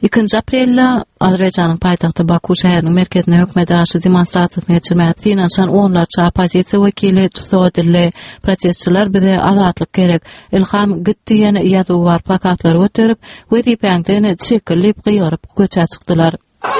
2 aprelde Azerbaycan'ın paytaxtı Baku şäheriniň merkezine hökümet aşy demonstrasiýasyny geçirmäge finansiýan onlarça opozisiýa wekili tutsak edildi. Protestçiler bize azatlyk gerek. Ilham gitdi ýene ýazyw bar plakatlary göterip, Wedipeňden çekilip gyýaryp köçe çykdylar.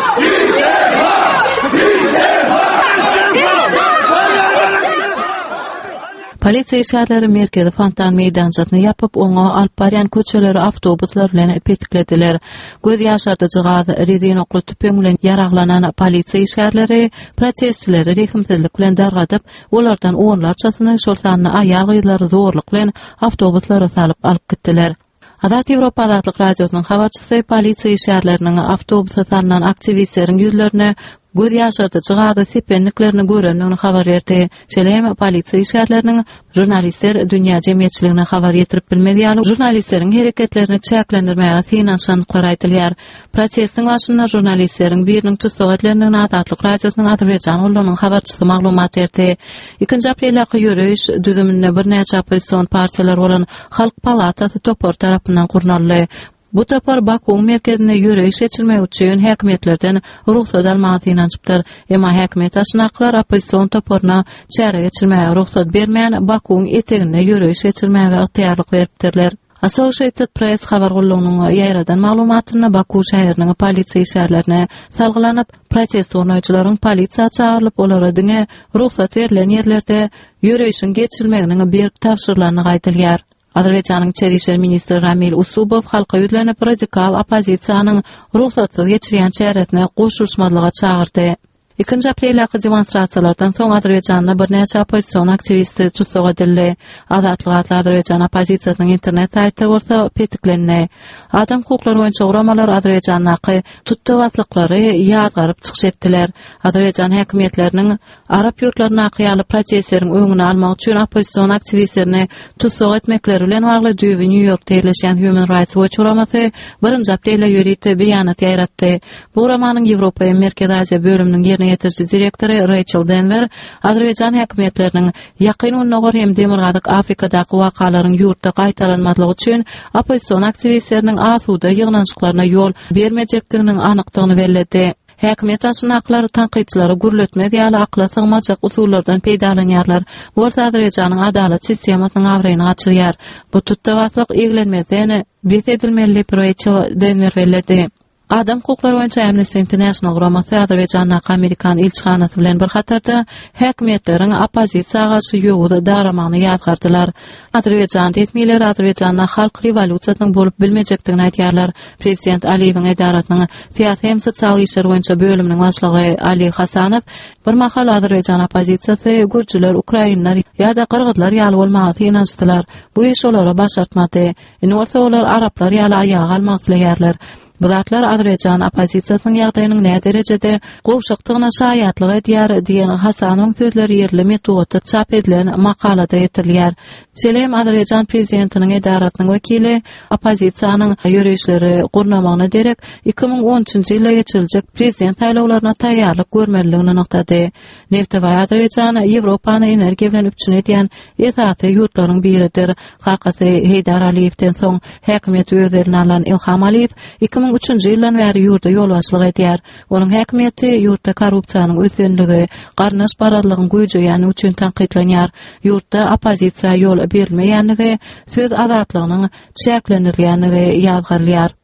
Polisiýa işgärleri merkezi fontan meýdanjatyny yapyp, oňa alyp barýan köçeleri awtobuslar bilen petiklediler. Göz ýaşardyjy gaz, rezin okly tüpeň bilen ýaraklanan polisiýa işgärleri protestçileri rehimsizlik bilen dargadyp, olardan onlarçasyny şol sanyny aýal gyýlary zorluk bilen awtobuslara salyp alyp gitdiler. Azat Ýewropa Azatlyk radiosynyň habarçysy polisiýa işgärleriniň awtobusa salynan aktivistleriň ýüzlerine göz ýaşardyjy gazy sepenliklerini görendigini habar berdi. Şeýle polisiýa işgärleriniň jurnalistler dünýä jemgyýetçiligine habar ýetirip bilmediýär. Jurnalistleriň hereketlerini çäklendirmäge finansiýanlyklary aýdylýar. Protestiň başynda jurnalistleriň biriniň tutsak edilendigini Azatlyk radiosynyň Azerbaýjan ulanyň habarçysy maglumat berdi. 2 aprelde ýöreş düzüminde bir näçe opozisiýon partiýalar bolan Halk Palatasy topar tarapyndan gurnaldy. Bu topar Baku merkezine ýöreş geçirmek üçin häkimetlerden ruhsat almagy ýançypdyr. Emma häkimet aşnaklar opozisiýon toparna çäre geçirmäge ruhsat bermän Bakuň etegine ýöreş geçirmäge ygtyýarlyk beripdirler. Associated Press habar gullugynyň ýaýradan maglumatyna Baku şäheriniň polisiýa işgärlerine salgylanyp, protestçilaryň polisiýa çağırlyp olara diňe ruhsat berilen ýerlerde ýöreşiň geçirmeginiň berk tapşyrlaryny gaýdylýar. Azerbaýjanyň Içeri işler ministri Ramil Usubow halka ýüzlenip radikal opozisiýanyň ruhsatsyz geçirýän çäresine goşulmalyga çağırdy. 2 aprelde demonstrasiýalardan soň Azerbaýjanda bir näçe opozisiýon aktivisti tutsak edildi. Azatlyk Azerbaýjan opozisiýasynyň internet saýty bolsa petiklendi. Adam hukuklary boýunça uramalar Azerbaýjandaky tutdawatlyklary ýazgaryp çykyş etdiler. Azerbaýjan häkimetleriniň Arap ýurtlaryna ýaly protestleriň öňüni almak üçin opozisiýon aktivistlerini tutsak etmekleri bilen bagly düýbi New Yorkda ýerleşen Human Rights Watch uramasy 1 aprelde ýörit beýanat ýaýratdy. Bu uramanyň Ýewropa we Merkez Aziýa bölüminiň ýerine direktori Rachel Denver, Azerbaýjan häkimetleriniň ýakyn unnagor hem demirgazyk Afrikadaky wakalaryň ýurtda gaýtaranmadygy üçin opozisiýon aktivistleriniň asuda ýygnançyklaryna ýol bermejekdiginiň anykdygyny bellädi. Häkimet aşnaklary tanqidçilary gürletmek ýaly akla sygmajak usullardan peýdalanýarlar. Bu Azerbaýjanyň adalet sistemasynyň awraýyny açýar. Bu tutdawatlyk eglenmeden besedilmeli Rachel Denver bellädi. Adam hukuklary boýunça Amnesty International guramasy Azerbaýjanyň Amerikan elçixanasy bilen bir hatarda häkimetleriň opozisiýaga garşy ýöwüde daramagyny ýazgardylar. Azerbaýjan resmiýetleri Azerbaýjanda halk rewolýusiýasynyň bolup bilmejekdigini aýdýarlar. Prezident Aliýewiň edaratynyň siýasy hem sosial işler boýunça bölüminiň başlygy Ali Hasanow bir mahal Azerbaýjan opozisiýasy gürçüler, ukrainler ýa-da qırgızlar ýaly bolmagy ýançdylar. Bu iş olara başartmady. Indi olar araplar ýaly aýaga almak isleýärler. Bu zatlar Azerbaýjan opozisiýasynyň ýagdaýynyň näme derejede gowşakdygyna şaýatlyk edýär diýen Hasanowyň sözleri ýerli metodda çap edilen makalada ýetirilýär. Şeýle Azerbaýjan prezidentiniň edaratynyň wekili opozisiýanyň ýöreşleri gurnamagyny derek 2013-nji ýylda geçiriljek prezident saýlawlaryna taýýarlyk görmeliligini noktady. Neftewa Azerbaýjan Ýewropany energiýa bilen üçin edýän esasy ýurtlaryň biridir. Hakysy Heydar Aliýewden soň häkimet öz eline alan Ilham Aliýew 2003-nji ýyldan bäri ýurtda ýolbaşçylyk edýär. Onuň häkimeti ýurtda korrupsiýanyň ösendigi, garnaş bararlygyny güýjegäni üçin tanqidlenýär. Ýurtda opozisiýa ýol berilmeýändigi, söz azatlygynyň çäklenilýändigi ýazgarylýar.